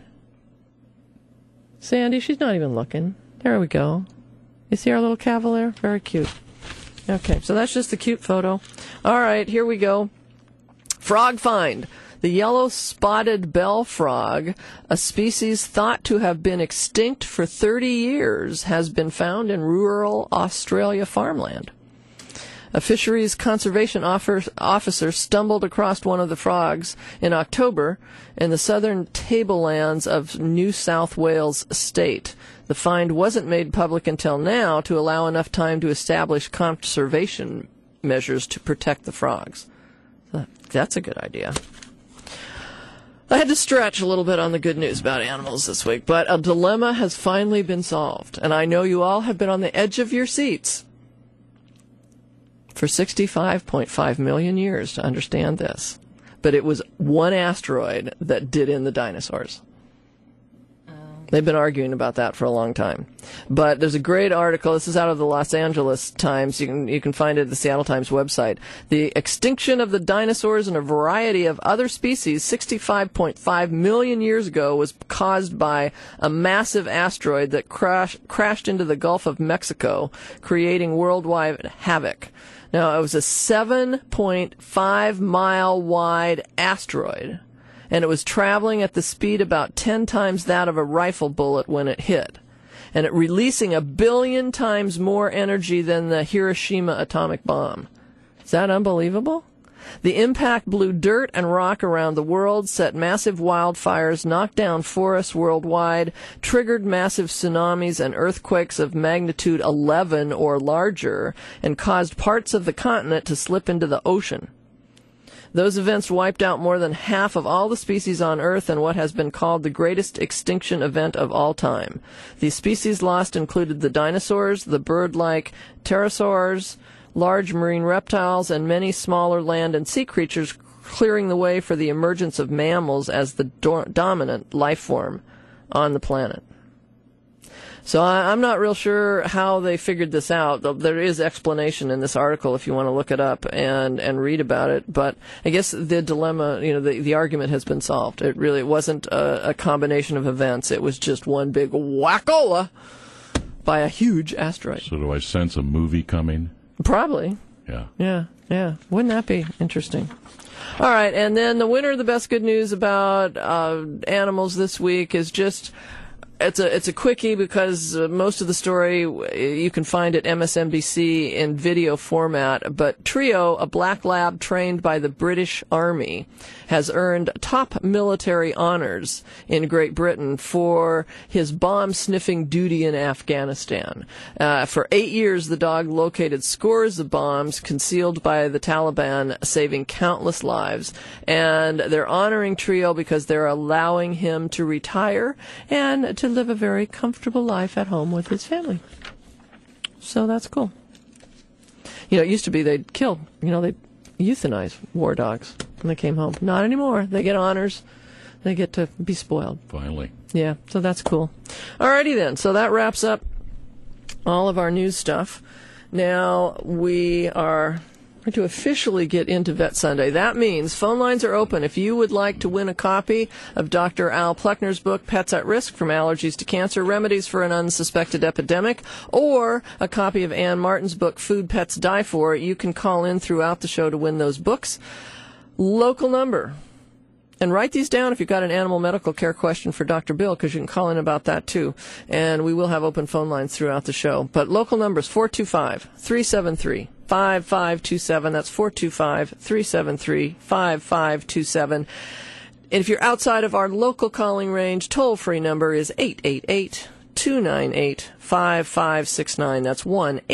Sandy, she's not even looking. There we go. You see our little cavalier? Very cute. Okay, so that's just a cute photo. All right, here we go. Frog find. The yellow spotted bell frog, a species thought to have been extinct for 30 years, has been found in rural Australia farmland. A fisheries conservation officer stumbled across one of the frogs in October in the southern tablelands of New South Wales state. The find wasn't made public until now to allow enough time to establish conservation measures to protect the frogs. That's a good idea. I had to stretch a little bit on the good news about animals this week, but a dilemma has finally been solved, and I know you all have been on the edge of your seats for 65.5 million years to understand this. But it was one asteroid that did in the dinosaurs. They've been arguing about that for a long time. But there's a great article. This is out of the Los Angeles Times. You can find it at the Seattle Times website. The extinction of the dinosaurs and a variety of other species 65.5 million years ago was caused by a massive asteroid that crashed into the Gulf of Mexico, creating worldwide havoc. Now, it was a 7.5 mile wide asteroid, and it was traveling at the speed about 10 times that of a rifle bullet when it hit, and it releasing 1 billion times more energy than the Hiroshima atomic bomb. Is that unbelievable? The impact blew dirt and rock around the world, set massive wildfires, knocked down forests worldwide, triggered massive tsunamis and earthquakes of magnitude 11 or larger, and caused parts of the continent to slip into the ocean. Those events wiped out more than half of all the species on Earth in what has been called the greatest extinction event of all time. The species lost included the dinosaurs, the bird-like pterosaurs, large marine reptiles, and many smaller land and sea creatures, clearing the way for the emergence of mammals as the dominant life form on the planet. So I'm not real sure how they figured this out. There is explanation in this article if you want to look it up and read about it. But I guess the dilemma, the argument has been solved. It really wasn't a combination of events. It was just one big whackola by a huge asteroid. So do I sense a movie coming? Probably. Yeah. Wouldn't that be interesting? All right, and then the winner of the best good news about animals this week is just... It's a quickie because most of the story you can find at MSNBC in video format. But Trio, a black lab trained by the British Army, has earned top military honors in Great Britain for his bomb-sniffing duty in Afghanistan. For 8 years, the dog located scores of bombs concealed by the Taliban, saving countless lives. And they're honoring Trio because they're allowing him to retire and to live a very comfortable life at home with his family. So that's cool. It used to be they'd kill, they'd euthanize war dogs when they came home. Not anymore. They get honors. They get to be spoiled. Finally. Yeah, so that's cool. Alrighty then. So that wraps up all of our news stuff. Now we are going to officially get into Vet Sunday. That means phone lines are open. If you would like to win a copy of Dr. Al Pleckner's book, Pets at Risk, From Allergies to Cancer, Remedies for an Unsuspected Epidemic, or a copy of Ann Martin's book, Food Pets Die For, you can call in throughout the show to win those books. Local number. And write these down if you've got an animal medical care question for Dr. Bill, because you can call in about that too. And we will have open phone lines throughout the show. But local number is 425-373-5527. That's 425-373-5527. And if you're outside of our local calling range, toll-free number is 888-298-5569. That's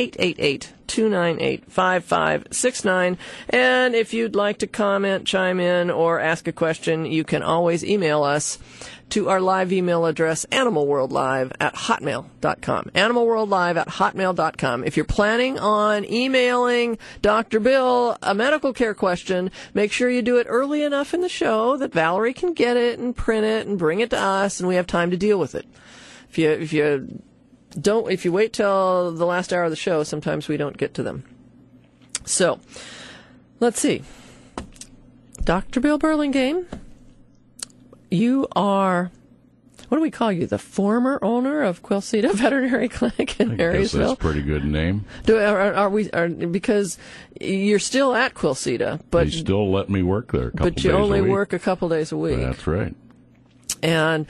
1-888-298-5569. And if you'd like to comment, chime in, or ask a question, you can always email us to our live email address, animalworldlive@hotmail.com. animalworldlive@hotmail.com. If you're planning on emailing Dr. Bill a medical care question, make sure you do it early enough in the show that Valerie can get it and print it and bring it to us, and we have time to deal with it. if you wait till the last hour of the show, sometimes we don't get to them. So, let's see. Dr. Bill Burlingame, you are, what do we call you, the former owner of Quilceda Veterinary Clinic in Marysville? I guess that's a pretty good name. Because you're still at Quilceda, but they still let me work there a couple days a week. But you only work a couple days a week. That's right. And,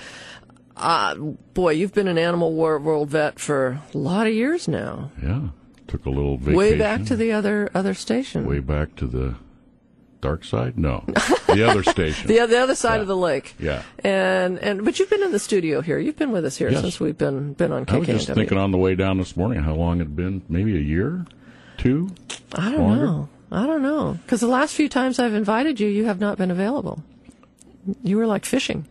boy, you've been an animal world vet for a lot of years now. Yeah. Took a little vacation. Way back to the other station. Way back to the dark side? No. The other station. the other side of the lake. Yeah. But you've been in the studio here. You've been with us here since we've been on KKNW. I was just thinking on the way down this morning how long it had been. Maybe a year? 2? I don't know. Because the last few times I've invited you, you have not been available. You were like fishing.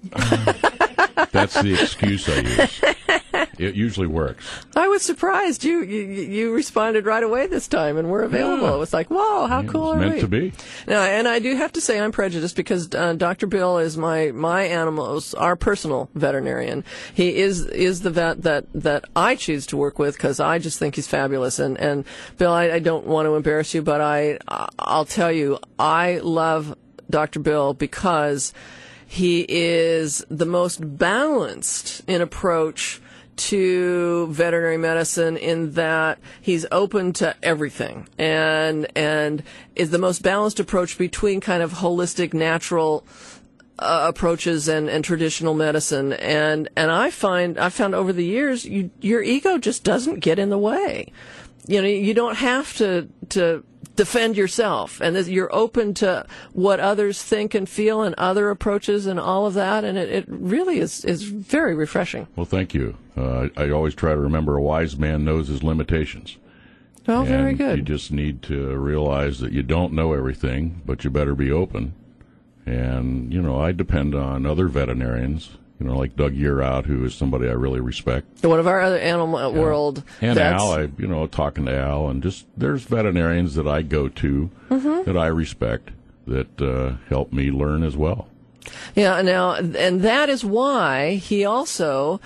That's the excuse I use. It usually works. I was surprised. You responded right away this time and were available. Yeah. It was like, whoa, how cool are we? It was meant to be. Now, and I do have to say I'm prejudiced because Dr. Bill is my animals, our personal veterinarian. He is the vet that I choose to work with because I just think he's fabulous. And Bill, I don't want to embarrass you, but I'll tell you, I love Dr. Bill because he is the most balanced in approach to veterinary medicine in that he's open to everything and is the most balanced approach between kind of holistic, natural approaches and traditional medicine. And I found over the years, your ego just doesn't get in the way. You know, you don't have to defend yourself, and you're open to what others think and feel and other approaches and all of that, and it really is very refreshing. Well, thank you. I always try to remember a wise man knows his limitations. Oh, very good. You just need to realize that you don't know everything, but you better be open. And, I depend on other veterinarians, like Doug Yearout, who is somebody I really respect. One of our other animal world and vets. Al, talking to Al, and just there's veterinarians that I go to that I respect that help me learn as well. Yeah, now, and that is why he also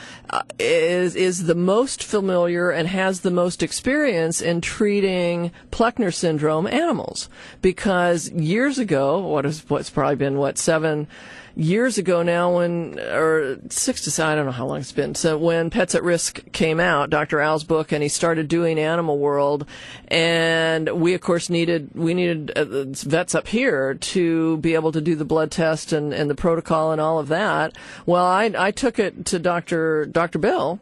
is the most familiar and has the most experience in treating Pleckner syndrome animals. Because years ago, what's probably been, 7 years ago now, or 6 to 7, I don't know how long it's been. So when Pets at Risk came out, Dr. Al's book, and he started doing Animal World, and we of course needed vets up here to be able to do the blood test and the protocol and all of that. Well, I took it to Dr. Bill.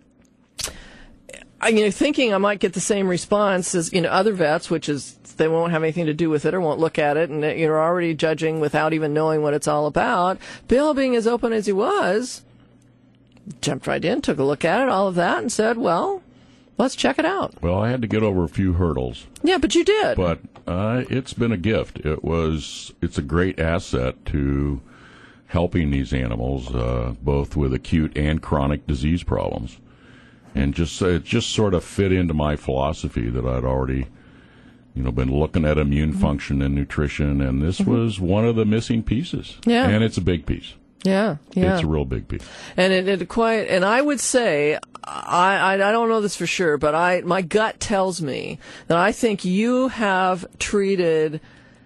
Thinking I might get the same response as other vets, which is they won't have anything to do with it or won't look at it, and you're already judging without even knowing what it's all about. Bill, being as open as he was, jumped right in, took a look at it, all of that, and said, well, let's check it out. Well, I had to get over a few hurdles. Yeah, but you did. But it's been a gift. It's a great asset to helping these animals, both with acute and chronic disease problems. And it just sort of fit into my philosophy that I'd already, been looking at immune function and nutrition, and this was one of the missing pieces. Yeah. And it's a big piece. Yeah. It's a real big piece. And and I would say, I don't know this for sure, but my gut tells me that I think you have treated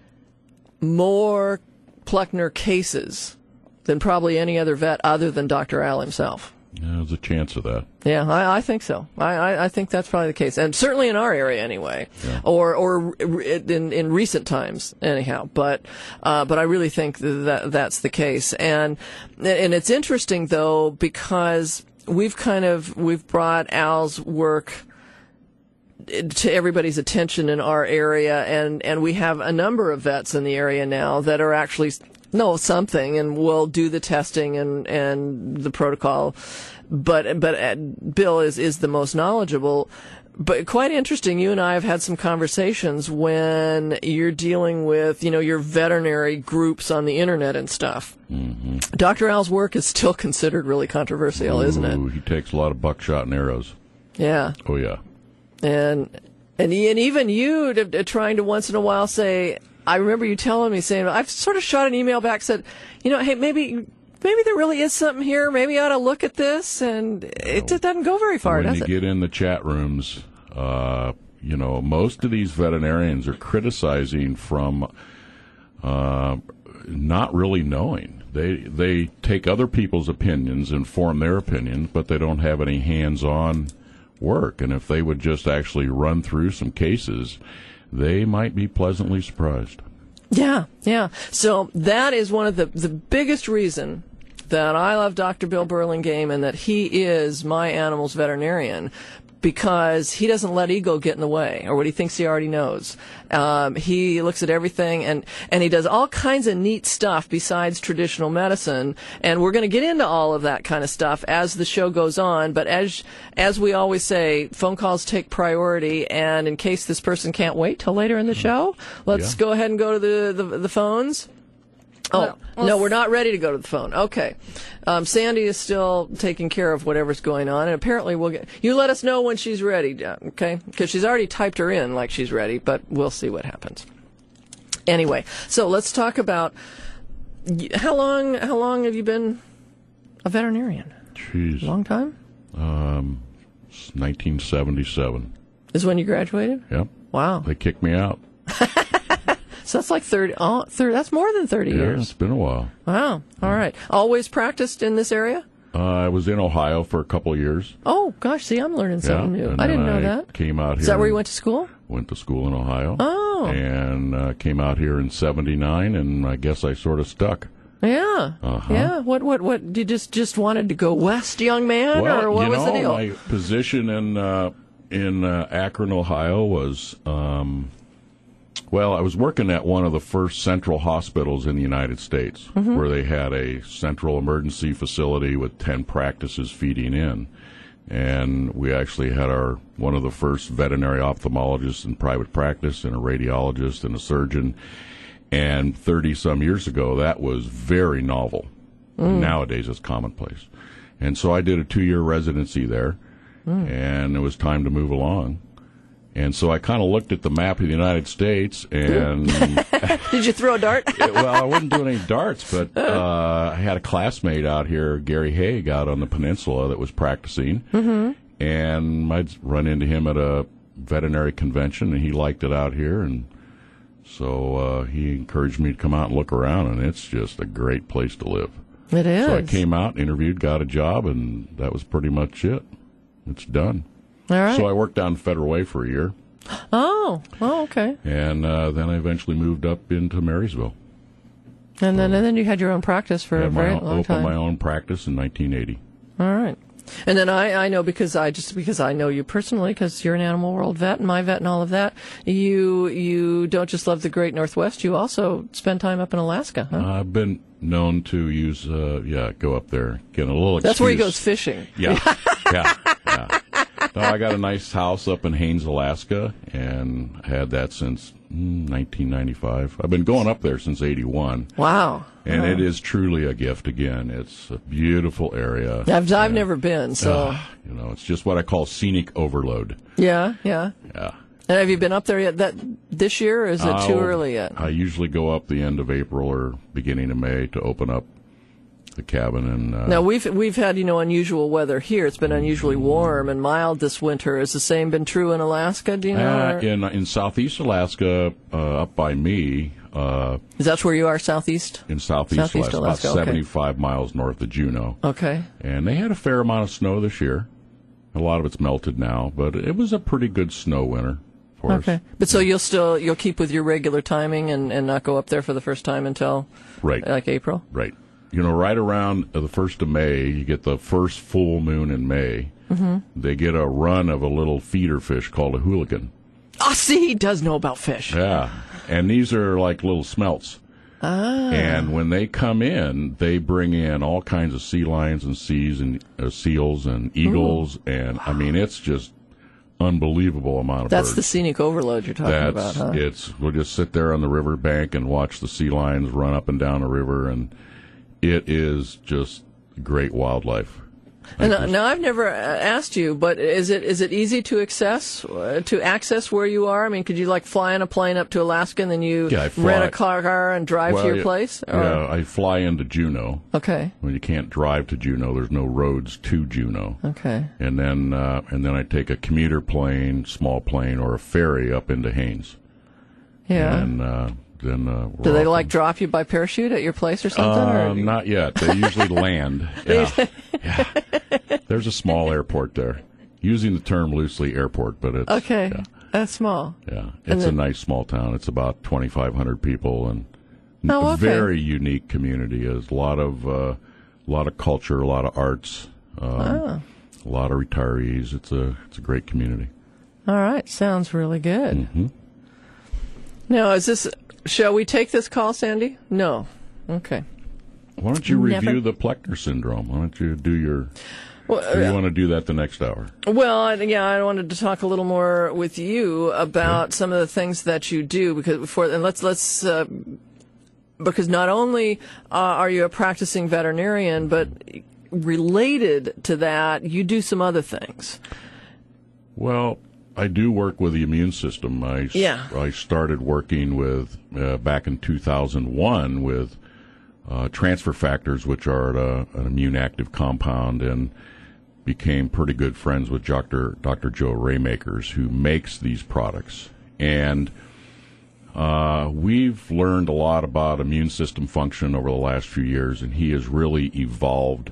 more Pleckner cases than probably any other vet other than Dr. Al himself. Yeah, there's a chance of that. Yeah, I think so. I think that's probably the case, and certainly in our area anyway, yeah. or in recent times anyhow. But I really think that's the case, and it's interesting though because we've brought Al's work to everybody's attention in our area, and we have a number of vets in the area now that are actually know something and will do the testing and the protocol, but Bill is the most knowledgeable. But quite interesting, you and I have had some conversations when you're dealing with, your veterinary groups on the internet and stuff. Mm-hmm. Dr. Al's work is still considered really controversial, isn't it? He takes a lot of buckshot and arrows. Yeah. Oh, yeah. And even you trying to once in a while say, I remember you telling me, saying, I've sort of shot an email back, said, hey, maybe maybe there really is something here. Maybe I ought to look at this, and it just doesn't go very far, does When it? you get in the chat rooms, most of these veterinarians are criticizing from not really knowing. They take other people's opinions and form their opinions, but they don't have any hands-on work. And if they would just actually run through some cases, they might be pleasantly surprised. Yeah. So that is one of the biggest reason that I love Dr. Bill Burlingame and that he is my animal's veterinarian, because he doesn't let ego get in the way or what he thinks he already knows. He looks at everything and he does all kinds of neat stuff besides traditional medicine. And we're going to get into all of that kind of stuff as the show goes on. But as we always say, phone calls take priority. And in case this person can't wait till later in the show, let's go ahead and go to the phones. No, we're not ready to go to the phone. Okay. Sandy is still taking care of whatever's going on, and apparently you let us know when she's ready, okay? Because she's already typed her in like she's ready, but we'll see what happens. Anyway, so let's talk about how long have you been a veterinarian? Jeez. Long time? 1977. Is when you graduated? Yep. Wow. They kicked me out. So that's like 30, that's more than 30 years. It's been a while. Wow. All right. Always practiced in this area? I was in Ohio for a couple of years. Oh, gosh. See, I'm learning something new. And I didn't know I that. Came out here. Is that where you went to school? Went to school in Ohio. Oh. And came out here in 79, and I guess I sort of stuck. Yeah. Uh-huh. Yeah. What? You just wanted to go west, young man, Well, or what was the deal? My position in Akron, Ohio was, I was working at one of the first central hospitals in the United States, where they had a central emergency facility with 10 practices feeding in. And we actually had one of the first veterinary ophthalmologists in private practice, and a radiologist and a surgeon. And 30-some years ago, that was very novel. Nowadays, it's commonplace. And so I did a 2-year residency there, and it was time to move along. And so I kind of looked at the map of the United States, and Did you throw a dart? well, I wasn't doing any darts, but I had a classmate out here, Gary Haig, out on the peninsula that was practicing, and I'd run into him at a veterinary convention, and he liked it out here, and so he encouraged me to come out and look around, and it's just a great place to live. It is. So I came out, interviewed, got a job, and that was pretty much it. It's done. All right. So I worked down Federal Way for a year. Oh, okay. And then I eventually moved up into Marysville. And then you had your own practice for a very long time. Opened my own practice in 1980. All right. And then I know because I know you personally, because you're an Animal World vet and my vet and all of that. You don't just love the Great Northwest. You also spend time up in Alaska, huh? I've been known to use go up there, get a little. That's excuse. where he goes fishing. Yeah. No, I got a nice house up in Haines, Alaska, and had that since 1995. I've been going up there since 81. Wow. And it is truly a gift again. It's a beautiful area. I've never been, so. It's just what I call scenic overload. Yeah. Yeah. And have you been up there yet this year, or is it too early yet? I usually go up the end of April or beginning of May to open up the cabin. And now we've had unusual weather here. It's been unusually warm and mild this winter. Has the same been true in Alaska? Do you know? In southeast Alaska, up by me. Is that where you are, southeast? In southeast Alaska, about 75 miles north of Juneau. Okay. And they had a fair amount of snow this year. A lot of it's melted now, but it was a pretty good snow winter for us. Okay. But so you'll keep with your regular timing and not go up there for the first time until like April? Right. Right around the 1st of May, you get the first full moon in May. They get a run of a little feeder fish called a hooligan. Oh, see, he does know about fish. Yeah. And these are like little smelts. And when they come in, they bring in all kinds of sea lions and seals and eagles. And, I mean, it's just unbelievable amount of That's birds. the scenic overload you're talking about, huh? We'll just sit there on the river bank and watch the sea lions run up and down the river, and it is just great wildlife. And now I've never asked you, but is it easy to access where you are? I mean, could you like fly in a plane up to Alaska and then you rent a car and drive to your place? Or? Yeah, I fly into Juneau. Okay. When you can't drive to Juneau, there's no roads to Juneau. Okay. And then I take a commuter plane, small plane, or a ferry up into Haines. Yeah. And do they like drop you by parachute at your place or something? Or not yet. They usually land. Yeah. There's a small airport there. Using the term loosely, airport, but it's okay. Yeah. That's small. Yeah, it's a nice small town. It's about 2,500 people and a very unique community. There's a lot of culture, a lot of arts, a lot of retirees. It's a great community. All right, sounds really good. Mm-hmm. Now, shall we take this call, Sandy? No. Okay. Why don't you review the Plechner syndrome? Why don't you do your... Well, you want to do that the next hour? Well, I wanted to talk a little more with you about some of the things that you do because because not only are you a practicing veterinarian, but related to that, you do some other things. Well, I do work with the immune system. I started working with back in 2001 with transfer factors, which are an immune active compound, and became pretty good friends with Dr. Joe Raymakers, who makes these products. And we've learned a lot about immune system function over the last few years, and he has really evolved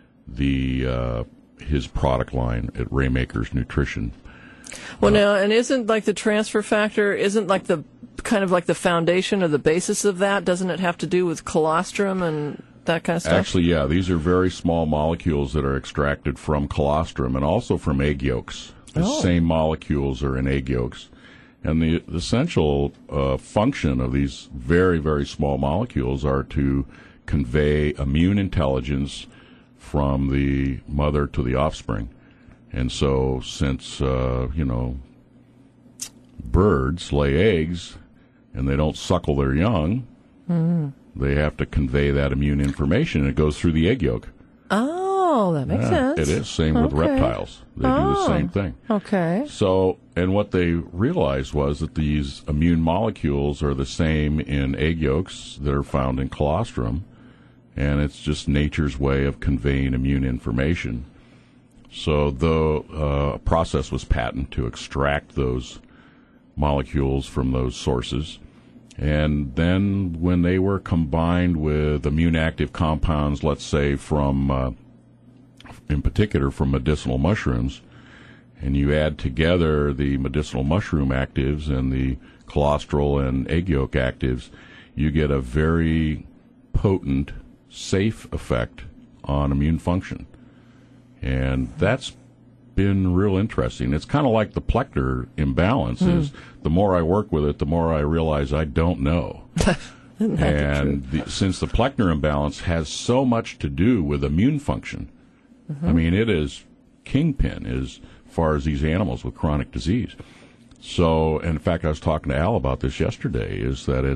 his product line at Raymakers Nutrition. Well, now, and isn't like the transfer factor, isn't like the kind of like the foundation or the basis of that? Doesn't it have to do with colostrum and that kind of stuff? Actually, yeah. These are very small molecules that are extracted from colostrum and also from egg yolks. The same molecules are in egg yolks. And the essential function of these very, very small molecules are to convey immune intelligence from the mother to the offspring. And so since, birds lay eggs and they don't suckle their young, they have to convey that immune information, and it goes through the egg yolk. Oh, that makes sense. It is. Same with reptiles. They do the same thing. Okay. So, and what they realized was that these immune molecules are the same in egg yolks that are found in colostrum, and it's just nature's way of conveying immune information. So the process was patented to extract those molecules from those sources. And then when they were combined with immune active compounds, let's say from, in particular from medicinal mushrooms, and you add together the medicinal mushroom actives and the colostral and egg yolk actives, you get a very potent, safe effect on immune function. And that's been real interesting. It's kind of like the Plechner imbalance. Is the more I work with it, the more I realize I don't know. And since the Plechner imbalance has so much to do with immune function, I mean, it is kingpin as far as these animals with chronic disease. So, and in fact, I was talking to Al about this yesterday, is that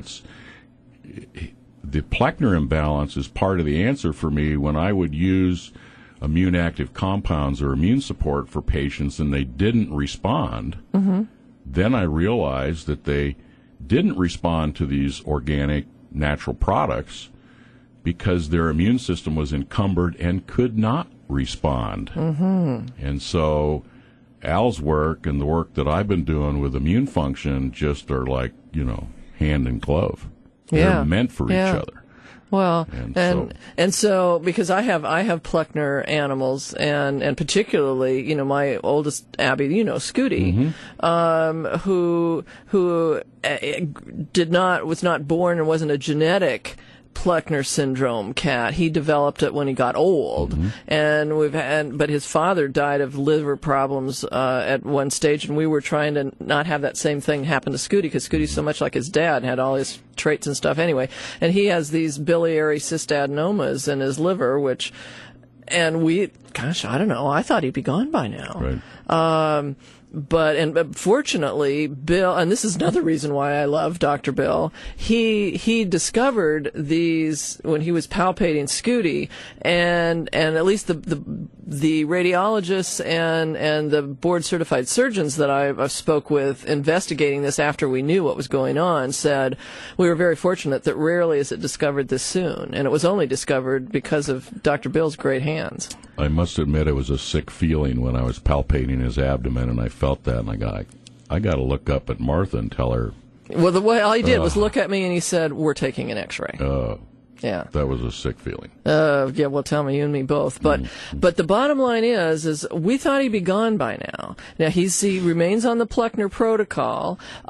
the Plechner imbalance is part of the answer for me when I would use immune active compounds or immune support for patients and they didn't respond. Then I realized that they didn't respond to these organic natural products because their immune system was encumbered and could not respond. And so Al's work and the work that I've been doing with immune function just are like, hand in glove. They're meant for each other. Well, and so because I have Plechner animals and particularly, my oldest Abby, Scooty, who was not born and wasn't a genetic Plechner syndrome cat. He developed it when he got old, but his father died of liver problems at one stage, and we were trying to not have that same thing happen to Scooty because Scooty's so much like his dad and had all his traits and stuff anyway. And he has these biliary cystadenomas in his liver, I don't know, I thought he'd be gone by now. Right. fortunately, Bill, and this is another reason why I love Dr. Bill, he discovered these when he was palpating Scooty, and at least the radiologists and the board certified surgeons that I spoke with investigating this after we knew what was going on said we were very fortunate that rarely is it discovered this soon, and it was only discovered because of Dr. Bill's great hands. I must admit it was a sick feeling when I was palpating his abdomen, and I felt that, and I got to look up at Martha and tell her. Well, the way all he did was look at me, and he said, "We're taking an X-ray." Yeah, that was a sick feeling. Yeah, well, tell me, you and me both. But the bottom line is we thought he'd be gone by now. Now he remains on the Pleckner protocol.